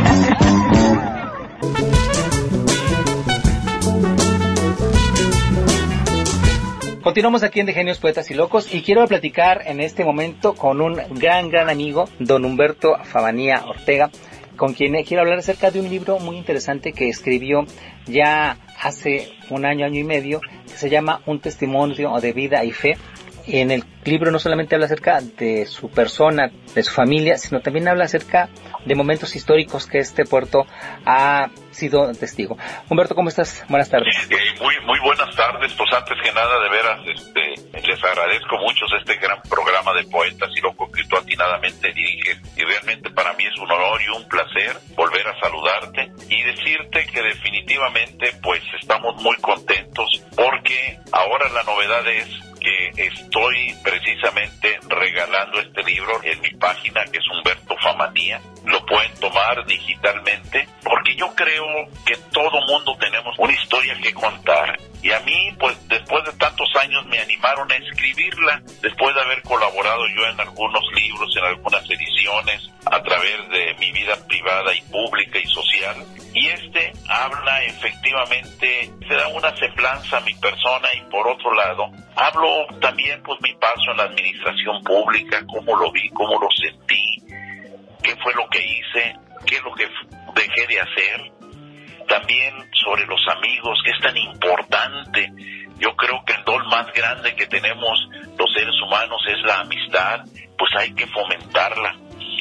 Continuamos aquí en De Genios, Poetas y Locos y quiero platicar en este momento con un gran, gran amigo, don Humberto Favanía Ortega, con quien quiero hablar acerca de un libro muy interesante que escribió ya hace un año, año y medio, que se llama Un testimonio de vida y fe. En el libro no solamente habla acerca de su persona, de su familia, sino también habla acerca de momentos históricos que este puerto ha sido testigo. Humberto, ¿cómo estás? Buenas tardes. Eh, muy muy buenas tardes. Pues antes que nada, de veras, este, les agradezco mucho este gran programa de Poetas y Locos que tú atinadamente diriges. Y realmente para mí es un honor y un placer volver a saludarte y decirte que definitivamente pues estamos muy contentos porque ahora la novedad es que estoy precisamente regalando este libro en mi página, que es Humberto Favanía. Lo pueden tomar digitalmente, porque yo creo que todo mundo tenemos una historia que contar. Y a mí, pues después de tantos años me animaron a escribirla, después de haber colaborado yo en algunos libros, en algunas ediciones, a través de mi vida privada y pública y social. Y este habla efectivamente, se da una semblanza a mi persona y por otro lado, hablo también pues mi paso en la administración pública, cómo lo vi, cómo lo sentí, qué fue lo que hice, qué es lo que dejé de hacer. También sobre los amigos, que es tan importante. Yo creo que el don más grande que tenemos los seres humanos es la amistad, pues hay que fomentarla.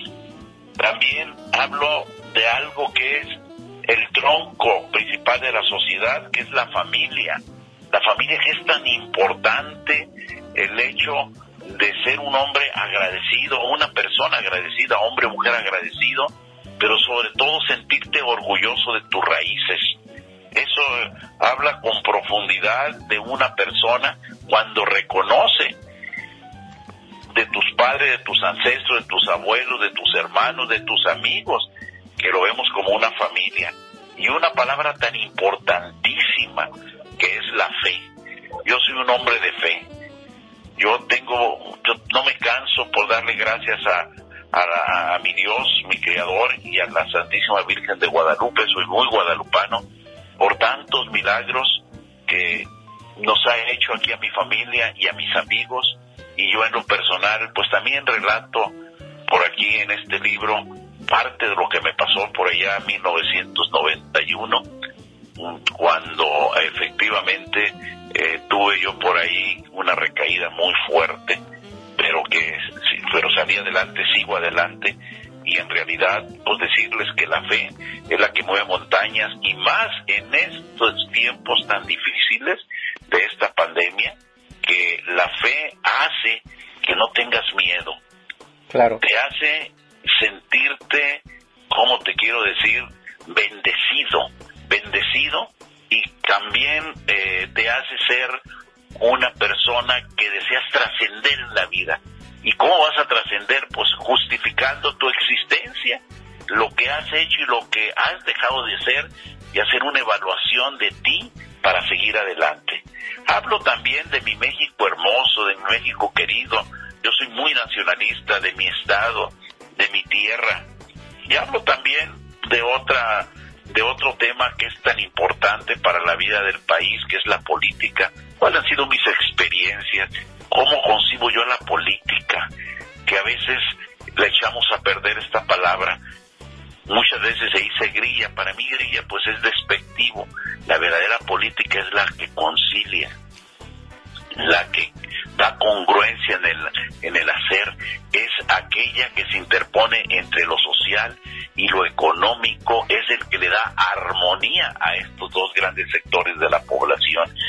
También hablo de algo que es el tronco principal de la sociedad, que es la familia. La familia, que es tan importante, el hecho de ser un hombre agradecido, una persona agradecida, hombre o mujer agradecido, pero sobre todo sentirte orgulloso de tus raíces. Eso habla con profundidad de una persona cuando reconoce de tus padres, de tus ancestros, de tus abuelos, de tus hermanos, de tus amigos, que lo vemos como una familia. Y una palabra tan importantísima que es la fe. Yo soy un hombre de fe. Yo tengo, yo no me canso por darle gracias a A, a mi Dios, mi Creador, y a la Santísima Virgen de Guadalupe. Soy muy guadalupano por tantos milagros que nos ha hecho aquí a mi familia y a mis amigos, y yo en lo personal pues también relato por aquí en este libro parte de lo que me pasó por allá en mil novecientos noventa y uno, cuando efectivamente eh, tuve yo por ahí una recaída muy fuerte, pero que pero salí adelante, sigo adelante, y en realidad pues decirles que la fe es la que mueve montañas, y más en estos tiempos tan difíciles de esta pandemia, que la fe hace que no tengas miedo. Claro. Te hace sentirte, ¿cómo te quiero decir? Bendecido, bendecido, y también eh, te hace ser una persona que deseas trascender en la vida. ¿Y cómo vas a trascender? Pues justificando tu existencia, lo que has hecho y lo que has dejado de hacer, y hacer una evaluación de ti para seguir adelante. Hablo también de mi México hermoso, de mi México querido. Yo soy muy nacionalista de mi estado, de mi tierra. Y hablo también de otra, de otro tema que es tan importante para la vida del país, que es la política. ¿Cuáles han sido mis experiencias? ¿Cómo concibo yo la política? Que a veces le echamos a perder esta palabra. Muchas veces se dice grilla. Para mí grilla pues es despectivo. La verdadera política es la que concilia, la que da congruencia en el, en el hacer. Es aquella que se interpone entre lo social y lo económico. Es el que le da armonía a estos dos grandes sectores de la población. Y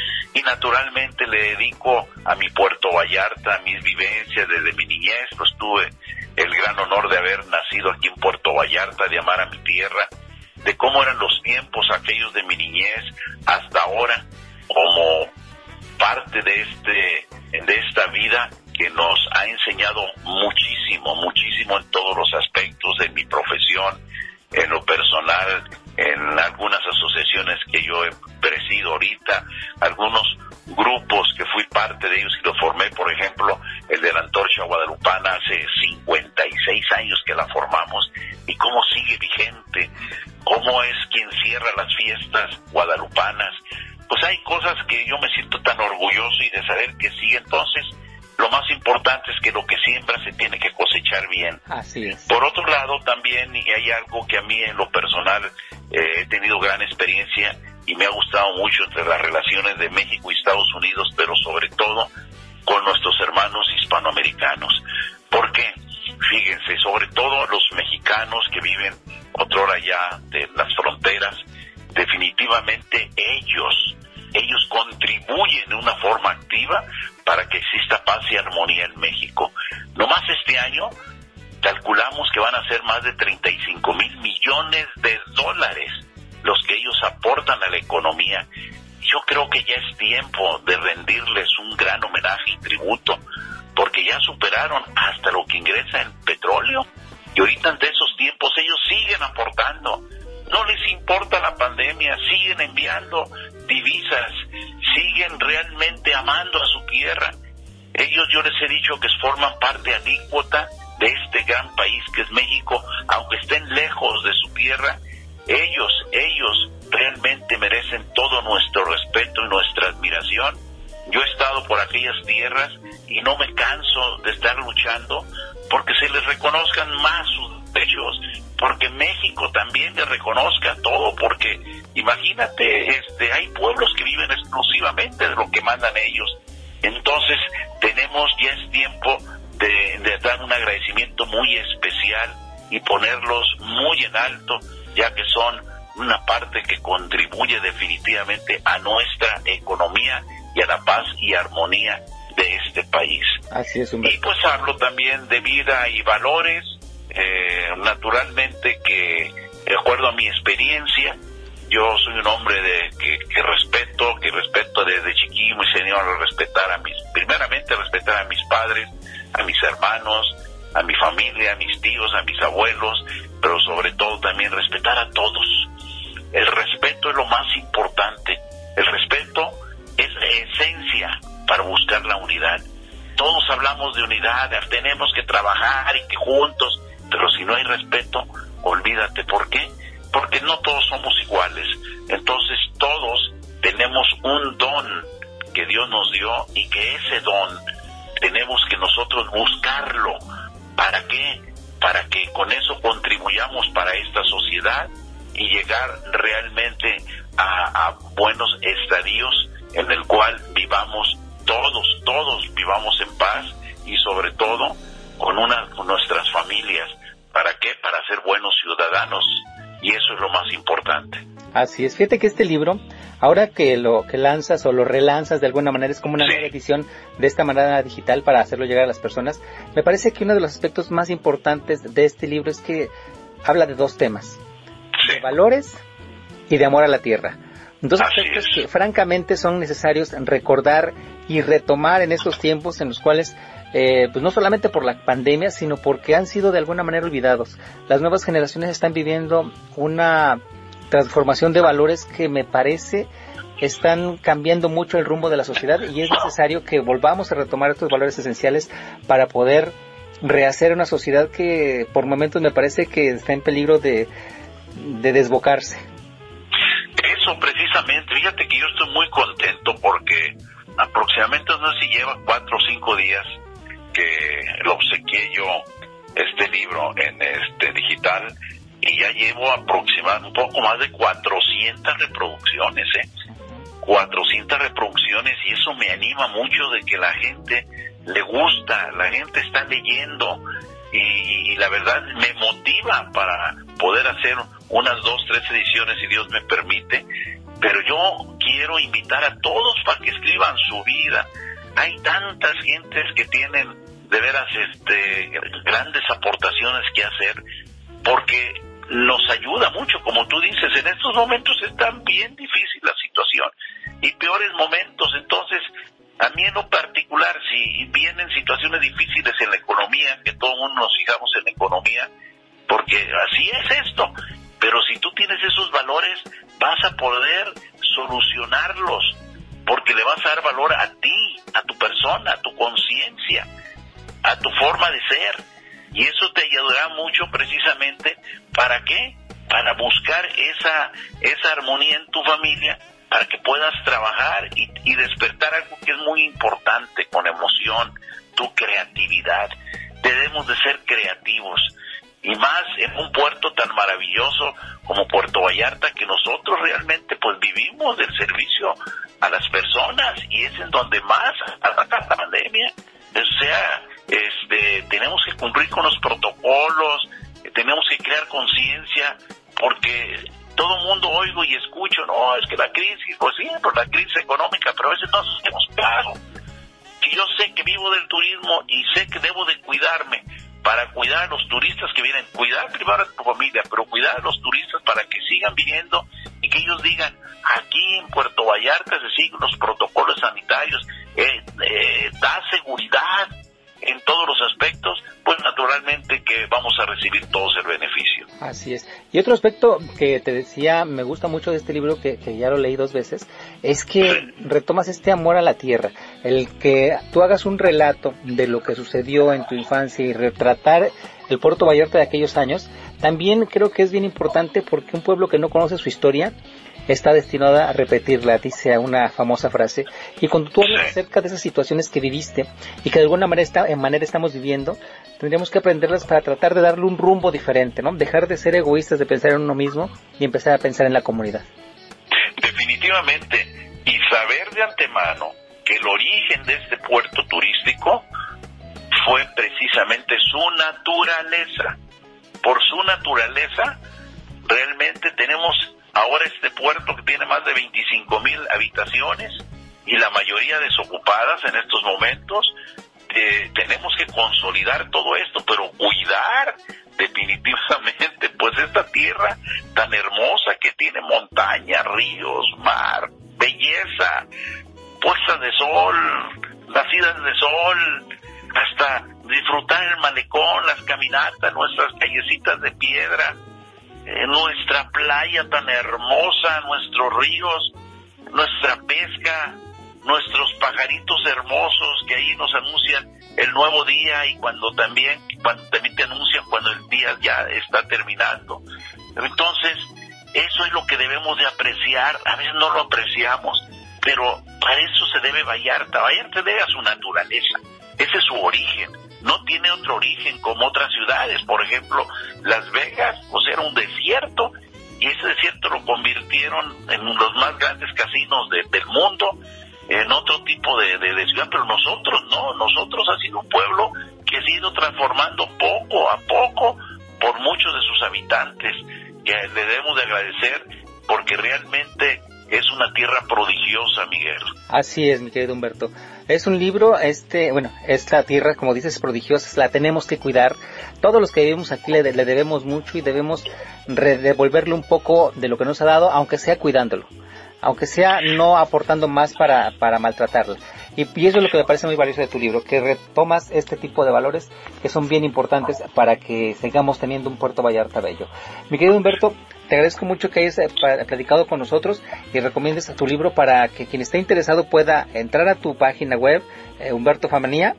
naturalmente le dedico a mi Puerto Vallarta, a mis vivencias desde mi niñez. Pues tuve el gran honor de haber nacido aquí en Puerto Vallarta, de amar a mi tierra, de cómo eran los tiempos aquellos de mi niñez hasta ahora, como parte de este de esta vida que nos ha enseñado muchísimo, muchísimo en todos los aspectos de mi profesión, en lo personal, en algunas asociaciones que yo he presido ahorita, algunos grupos que fui parte de ellos y lo formé, por ejemplo, el de la Antorcha Guadalupana, hace cincuenta y seis años que la formamos, y cómo sigue vigente, cómo es quien cierra las fiestas guadalupanas. Pues hay cosas que yo me siento tan orgulloso y de saber que sigue. Entonces, lo más importante es que lo que siembra se tiene que cosechar bien. Así es. Por otro lado, también, y hay algo que a mí en lo personal eh, he tenido gran experiencia y me ha gustado mucho entre las relaciones de México y Estados Unidos, pero sobre todo con nuestros hermanos hispanoamericanos. ¿Por qué? Fíjense, sobre todo los mexicanos que viven otrora ya de las fronteras, definitivamente ellos, ellos contribuyen de una forma activa para que exista paz y armonía en México. Nomás este año calculamos que van a ser más de treinta y cinco mil millones de dólares los que ellos aportan a la economía. Yo creo que ya es tiempo de rendirles un gran homenaje y tributo, porque ya superaron hasta lo que ingresa en petróleo, y ahorita ante esos tiempos ellos siguen aportando. No les importa la pandemia, siguen enviando divisas, siguen realmente amando a su tierra. Ellos, yo les he dicho que forman parte alícuota de este gran país que es México, aunque estén lejos de su tierra. Ellos, ellos realmente merecen todo nuestro respeto y nuestra admiración. Yo he estado por aquellas tierras y no me canso de estar luchando porque se les reconozcan más sus derechos, porque México también les reconozca todo, porque imagínate, este, hay pueblos que viven exclusivamente de lo que mandan ellos. Entonces tenemos, ya es tiempo de, de dar un agradecimiento muy especial y ponerlos muy en alto, ya que son una parte que contribuye definitivamente a nuestra economía y a la paz y armonía de este país. Así es, Humberto. Y pues hablo también de vida y valores, eh, naturalmente que de acuerdo a mi experiencia, yo soy un hombre de que, que respeto, que respeto desde chiquillo, me enseñaron a respetar a mis, primeramente respetar a mis padres, a mis hermanos, a mi familia, a mis tíos, a mis abuelos, pero sobre todo también respetar a todos. El respeto es lo más importante. El respeto es la esencia para buscar la unidad. Todos hablamos de unidad, de tenemos que trabajar y que juntos, pero si no hay respeto, olvídate. ¿Por qué? Porque no todos somos iguales. Entonces todos tenemos un don que Dios nos dio y que ese don tenemos que nosotros buscarlo. ¿Para qué? Para que con eso contribuyamos para esta sociedad y llegar realmente a, a buenos estadios en el cual vivamos todos, todos vivamos en paz y sobre todo con, una, con nuestras familias. ¿Para qué? Para ser buenos ciudadanos, y eso es lo más importante. Así es. Fíjate que este libro, ahora que lo que lanzas o lo relanzas de alguna manera, es como una sí. nueva edición de esta manera digital para hacerlo llegar a las personas. Me parece que uno de los aspectos más importantes de este libro es que habla de dos temas, sí. de valores y de amor a la tierra. Dos Así aspectos es. que francamente son necesarios recordar y retomar en estos tiempos en los cuales, eh, pues no solamente por la pandemia, sino porque han sido de alguna manera olvidados. Las nuevas generaciones están viviendo una transformación de valores que me parece están cambiando mucho el rumbo de la sociedad, y es necesario que volvamos a retomar estos valores esenciales para poder rehacer una sociedad que por momentos me parece que está en peligro de, de desbocarse. Eso precisamente, fíjate que yo estoy muy contento porque aproximadamente no sé si lleva cuatro o cinco días que lo obsequié yo este libro en este digital, y ya llevo aproximadamente un poco más de cuatrocientas reproducciones, ¿eh? cuatrocientas reproducciones, y eso me anima mucho de que la gente le gusta, la gente está leyendo, y, y la verdad me motiva para poder hacer unas dos, tres ediciones, si Dios me permite, pero yo quiero invitar a todos para que escriban su vida. Hay tantas gentes que tienen de veras este grandes aportaciones que hacer, porque nos ayuda mucho, como tú dices, en estos momentos está bien difícil la situación y peores momentos. Entonces, a mí en lo particular, si vienen situaciones difíciles en la economía, que todo el mundo nos fijamos en la economía, porque así es esto, pero si tú tienes esos valores, vas a poder solucionarlos, porque le vas a dar valor a ti, a tu persona, a tu conciencia, a tu forma de ser, y eso te ayudará mucho precisamente, ¿para qué? Para buscar esa, esa armonía en tu familia, para que puedas trabajar y, y despertar algo que es muy importante, con emoción, tu creatividad. Debemos de ser creativos, y más en un puerto tan maravilloso como Puerto Vallarta, que nosotros realmente pues vivimos del servicio a las personas, y es en donde más ataca la pandemia. O sea, este, tenemos que cumplir con los protocolos, tenemos que crear conciencia, porque todo el mundo oigo y escucho, no, es que la crisis, pues sí, por la crisis económica, pero a veces no hacemos caso. Si yo sé que vivo del turismo y sé que debo de cuidarme para cuidar a los turistas que vienen, cuidar primero a tu familia, pero cuidar a los turistas para que sigan viniendo y que ellos digan, aquí en Puerto Vallarta se siguen los protocolos sanitarios, eh, eh, da seguridad en todos los aspectos, pues naturalmente que vamos a recibir todos el beneficio. Así es. Y otro aspecto que te decía, me gusta mucho de este libro, que, que ya lo leí dos veces, es que sí. retomas este amor a la tierra, el que tú hagas un relato de lo que sucedió en tu infancia y retratar el Puerto Vallarta de aquellos años. También creo que es bien importante, porque un pueblo que no conoce su historia está destinada a repetirla, dice una famosa frase. Y cuando tú hablas acerca de esas situaciones que viviste y que de alguna manera, está, en manera estamos viviendo, tendríamos que aprenderlas para tratar de darle un rumbo diferente, ¿no? Dejar de ser egoístas, de pensar en uno mismo y empezar a pensar en la comunidad. Definitivamente, y saber de antemano que el origen de este puerto turístico fue precisamente su naturaleza. Por su naturaleza, realmente tenemos ahora este puerto que tiene más de veinticinco mil habitaciones y la mayoría desocupadas en estos momentos. Eh, tenemos que consolidar todo esto, pero cuidar definitivamente pues esta tierra tan hermosa que tiene montaña, ríos, mar, belleza, puestas de sol, nacidas de sol, hasta disfrutar el malecón, las caminatas, nuestras callecitas de piedra, eh, nuestra playa tan hermosa, nuestros ríos, nuestra pesca, nuestros pajaritos hermosos que ahí nos anuncian el nuevo día, y cuando también, cuando también te anuncian cuando el día ya está terminando. Entonces, eso es lo que debemos de apreciar. A veces no lo apreciamos, pero para eso se debe Vallarta. Vallarta debe a su naturaleza. Ese es su origen. No tiene otro origen como otras ciudades. Por ejemplo, Las Vegas, pues era un desierto, y ese desierto lo convirtieron en los más grandes casinos de, del mundo, en otro tipo de, de, de ciudad, pero nosotros no, nosotros ha sido un pueblo que se ha ido transformando poco a poco por muchos de sus habitantes, que le debemos de agradecer, porque realmente es una tierra prodigiosa, Miguel. Así es, mi querido Humberto. Es un libro, este, bueno, esta tierra, como dices, es prodigiosa, la tenemos que cuidar. Todos los que vivimos aquí le, le debemos mucho, y debemos devolverle un poco de lo que nos ha dado, aunque sea cuidándolo, aunque sea no aportando más para, para maltratarla. Y, y eso es lo que me parece muy valioso de tu libro, que retomas este tipo de valores que son bien importantes para que sigamos teniendo un Puerto Vallarta bello. Mi querido Humberto, te agradezco mucho que hayas platicado con nosotros y recomiendes a tu libro para que quien esté interesado pueda entrar a tu página web, eh, Humberto Famanía,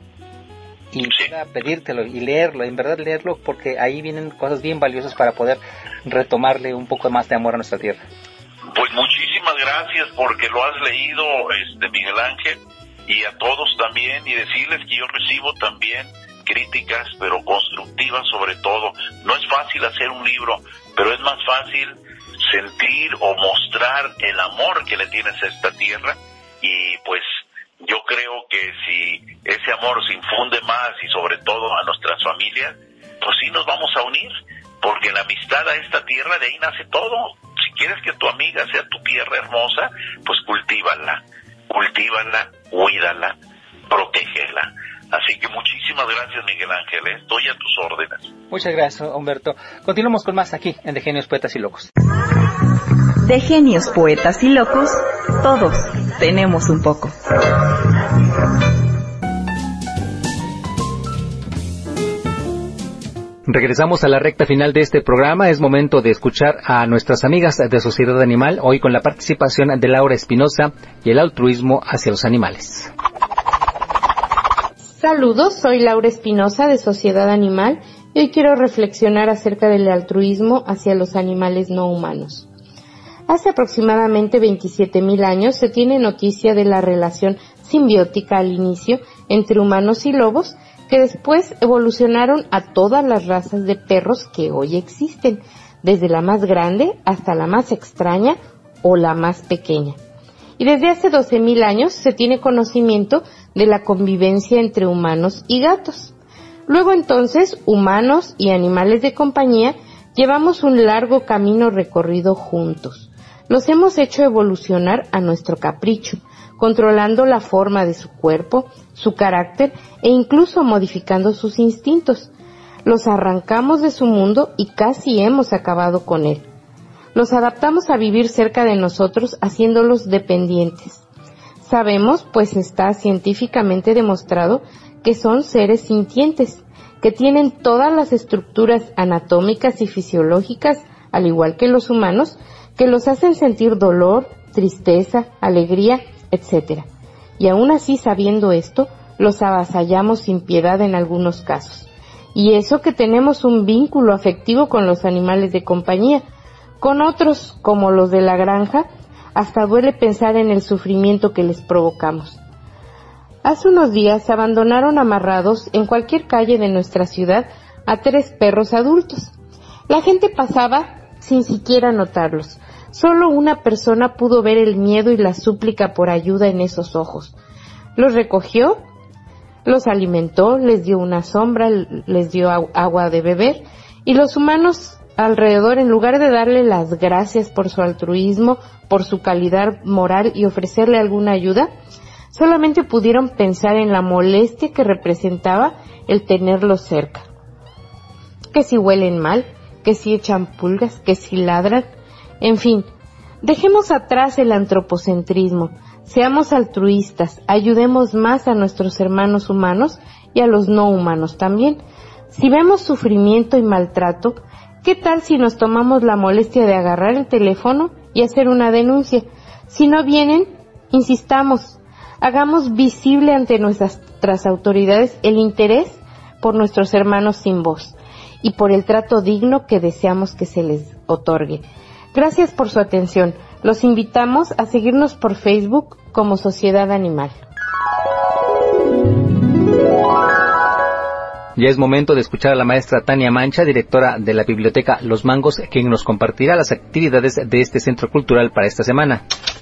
y pueda pedírtelo y leerlo, en verdad leerlo, porque ahí vienen cosas bien valiosas para poder retomarle un poco más de amor a nuestra tierra. Pues muchísimas gracias porque lo has leído, este Miguel Ángel, y a todos también, y decirles que yo recibo también críticas, pero constructivas sobre todo. No es fácil hacer un libro, pero es más fácil sentir o mostrar el amor que le tienes a esta tierra, y pues yo creo que si ese amor se infunde más, y sobre todo a nuestras familias, pues sí nos vamos a unir, porque la amistad a esta tierra, de ahí nace todo. Si ¿Quieres que tu amiga sea tu tierra hermosa? Pues cultívala, cultívala, cuídala, protégela. Así que muchísimas gracias, Miguel Ángel, ¿eh? Estoy a tus órdenes. Muchas gracias, Humberto. Continuamos con más aquí en De Genios, Poetas y Locos. De genios, poetas y locos, todos tenemos un poco. Regresamos a la recta final de este programa. Es momento de escuchar a nuestras amigas de Sociedad Animal, hoy con la participación de Laura Espinosa y el altruismo hacia los animales. Saludos, soy Laura Espinosa de Sociedad Animal y hoy quiero reflexionar acerca del altruismo hacia los animales no humanos. Hace aproximadamente veintisiete mil años se tiene noticia de la relación simbiótica al inicio entre humanos y lobos, que después evolucionaron a todas las razas de perros que hoy existen, desde la más grande hasta la más extraña o la más pequeña. Y desde hace doce mil años se tiene conocimiento de la convivencia entre humanos y gatos. Luego entonces, humanos y animales de compañía llevamos un largo camino recorrido juntos. Los hemos hecho evolucionar a nuestro capricho, controlando la forma de su cuerpo, su carácter e incluso modificando sus instintos. Los arrancamos de su mundo y casi hemos acabado con él. Los adaptamos a vivir cerca de nosotros, haciéndolos dependientes. Sabemos, pues está científicamente demostrado, que son seres sintientes, que tienen todas las estructuras anatómicas y fisiológicas, al igual que los humanos, que los hacen sentir dolor, tristeza, alegría, etcétera. Y aún así, sabiendo esto, los avasallamos sin piedad en algunos casos. Y eso que tenemos un vínculo afectivo con los animales de compañía. Con otros, como los de la granja, hasta duele pensar en el sufrimiento que les provocamos. Hace unos días abandonaron amarrados en cualquier calle de nuestra ciudad a tres perros adultos. La gente pasaba sin siquiera notarlos. Solo una persona pudo ver el miedo y la súplica por ayuda en esos ojos. Los recogió, los alimentó, les dio una sombra, les dio agua de beber, y los humanos alrededor, en lugar de darle las gracias por su altruismo, por su calidad moral y ofrecerle alguna ayuda, solamente pudieron pensar en la molestia que representaba el tenerlos cerca. Que si huelen mal, que si echan pulgas, que si ladran, en fin, dejemos atrás el antropocentrismo, seamos altruistas, ayudemos más a nuestros hermanos humanos y a los no humanos también. Si vemos sufrimiento y maltrato, ¿qué tal si nos tomamos la molestia de agarrar el teléfono y hacer una denuncia? Si no vienen, insistamos, hagamos visible ante nuestras autoridades el interés por nuestros hermanos sin voz y por el trato digno que deseamos que se les otorgue. Gracias por su atención. Los invitamos a seguirnos por Facebook como Sociedad Animal. Ya es momento de escuchar a la maestra Tania Mancha, directora de la Biblioteca Los Mangos, quien nos compartirá las actividades de este centro cultural para esta semana.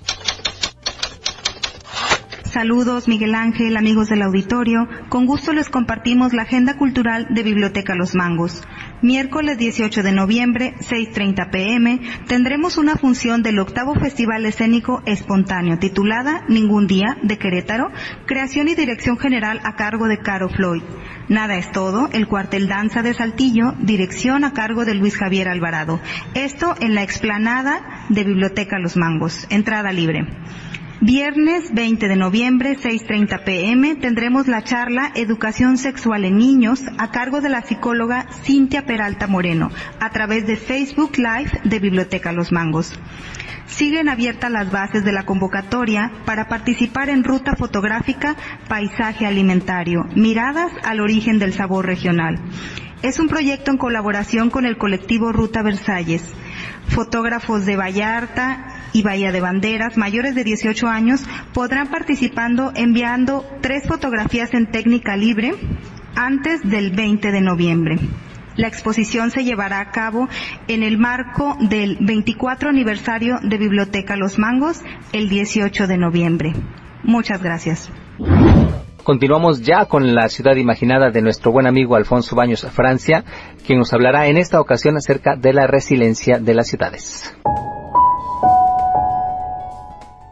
Saludos, Miguel Ángel, amigos del auditorio. Con gusto les compartimos la agenda cultural de Biblioteca Los Mangos. Miércoles dieciocho de noviembre, seis treinta pm, tendremos una función del octavo Festival Escénico Espontáneo titulada Ningún Día, de Querétaro, creación y dirección general a cargo de Caro Floyd. Nada es todo, el cuartel Danza de Saltillo, dirección a cargo de Luis Javier Alvarado. Esto en la explanada de Biblioteca Los Mangos, entrada libre. Viernes veinte de noviembre, seis treinta pm, tendremos la charla Educación Sexual en Niños a cargo de la psicóloga Cintia Peralta Moreno a través de Facebook Live de Biblioteca Los Mangos. Siguen abiertas las bases de la convocatoria para participar en Ruta Fotográfica Paisaje Alimentario, Miradas al Origen del Sabor Regional. Es un proyecto en colaboración con el colectivo Ruta Versalles. Fotógrafos de Vallarta y Bahía de Banderas, mayores de dieciocho años, podrán participando enviando tres fotografías en técnica libre antes del veinte de noviembre. La exposición se llevará a cabo en el marco del veinticuatro aniversario de Biblioteca Los Mangos, el dieciocho de noviembre. Muchas gracias. Continuamos ya con la ciudad imaginada de nuestro buen amigo Alfonso Baños Francia, quien nos hablará en esta ocasión acerca de la resiliencia de las ciudades.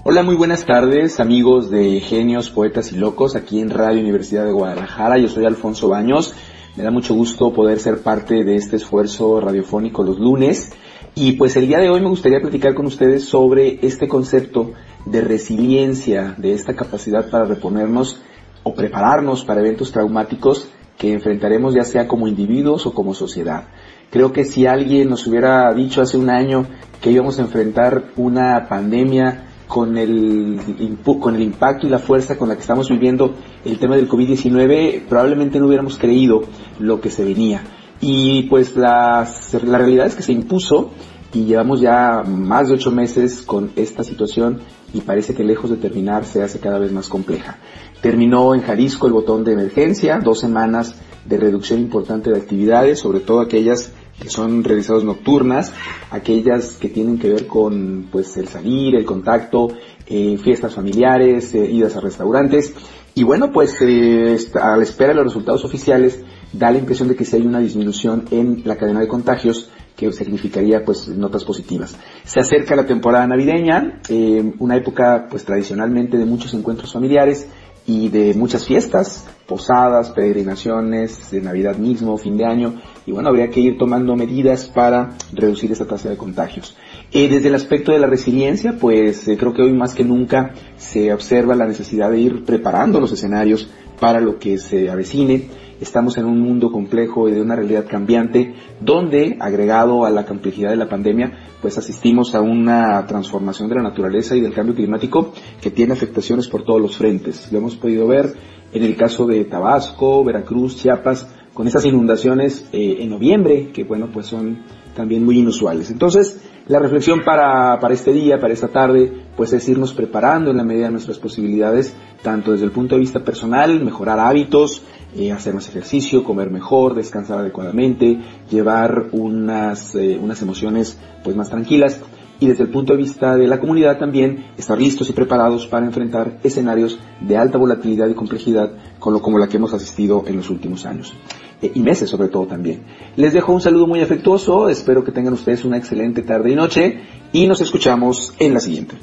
Hola, muy buenas tardes, amigos de Genios, Poetas y Locos, aquí en Radio Universidad de Guadalajara. Yo soy Alfonso Baños. Me da mucho gusto poder ser parte de este esfuerzo radiofónico los lunes. Y pues el día de hoy me gustaría platicar con ustedes sobre este concepto de resiliencia, de esta capacidad para reponernos o prepararnos para eventos traumáticos que enfrentaremos ya sea como individuos o como sociedad. Creo que si alguien nos hubiera dicho hace un año que íbamos a enfrentar una pandemia con el, con el impacto y la fuerza con la que estamos viviendo el tema del covid diecinueve, probablemente no hubiéramos creído lo que se venía. Y pues la, la realidad es que se impuso y llevamos ya más de ocho meses con esta situación y parece que lejos de terminar se hace cada vez más compleja. Terminó en Jalisco el botón de emergencia, dos semanas de reducción importante de actividades, sobre todo aquellas que son realizadas nocturnas, aquellas que tienen que ver con pues el salir, el contacto, eh, fiestas familiares, eh, idas a restaurantes. Y bueno, pues eh, a la espera de los resultados oficiales da la impresión de que sí hay una disminución en la cadena de contagios, que significaría pues notas positivas. Se acerca la temporada navideña, eh, una época pues tradicionalmente de muchos encuentros familiares y de muchas fiestas, posadas, peregrinaciones, de Navidad mismo, fin de año, y bueno, habría que ir tomando medidas para reducir esta tasa de contagios. Eh, desde el aspecto de la resiliencia, pues eh, creo que hoy más que nunca se observa la necesidad de ir preparando los escenarios para lo que se avecine. Estamos en un mundo complejo y de una realidad cambiante, donde, agregado a la complejidad de la pandemia, pues asistimos a una transformación de la naturaleza y del cambio climático que tiene afectaciones por todos los frentes. Lo hemos podido ver en el caso de Tabasco, Veracruz, Chiapas, con esas inundaciones eh, en noviembre, que bueno, pues son también muy inusuales. Entonces, la reflexión para, para este día, para esta tarde, pues es irnos preparando en la medida de nuestras posibilidades, tanto desde el punto de vista personal, mejorar hábitos, eh, hacer más ejercicio, comer mejor, descansar adecuadamente, llevar unas, eh, unas emociones pues más tranquilas, y desde el punto de vista de la comunidad también estar listos y preparados para enfrentar escenarios de alta volatilidad y complejidad con lo, como la que hemos asistido en los últimos años. Y meses sobre todo también. Les dejo un saludo muy afectuoso, espero que tengan ustedes una excelente tarde y noche y nos escuchamos en la siguiente.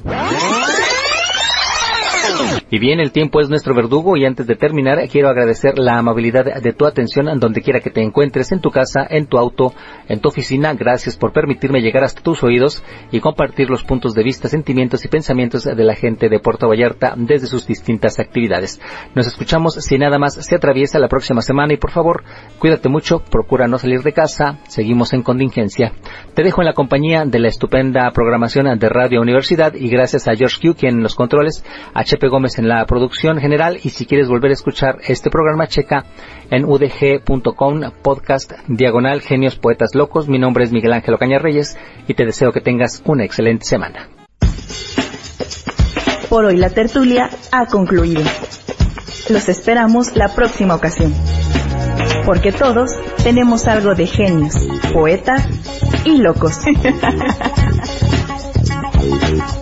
Y bien, el tiempo es nuestro verdugo y antes de terminar quiero agradecer la amabilidad de tu atención en donde quiera que te encuentres, en tu casa, en tu auto, en tu oficina. Gracias por permitirme llegar hasta tus oídos y compartir los puntos de vista, sentimientos y pensamientos de la gente de Puerto Vallarta desde sus distintas actividades. Nos escuchamos si nada más se atraviesa la próxima semana y por favor, cuídate mucho, procura no salir de casa, seguimos en contingencia. Te dejo en la compañía de la estupenda programación de Radio Universidad y gracias a George Q, quien en los controles, a Chepe Gómez en la producción general, y si quieres volver a escuchar este programa, checa en u d g punto com podcast diagonal Genios Poetas Locos. Mi nombre es Miguel Ángel Ocaña Reyes y te deseo que tengas una excelente semana. Por hoy la tertulia ha concluido. Los esperamos la próxima ocasión, porque todos tenemos algo de genios, poetas y locos.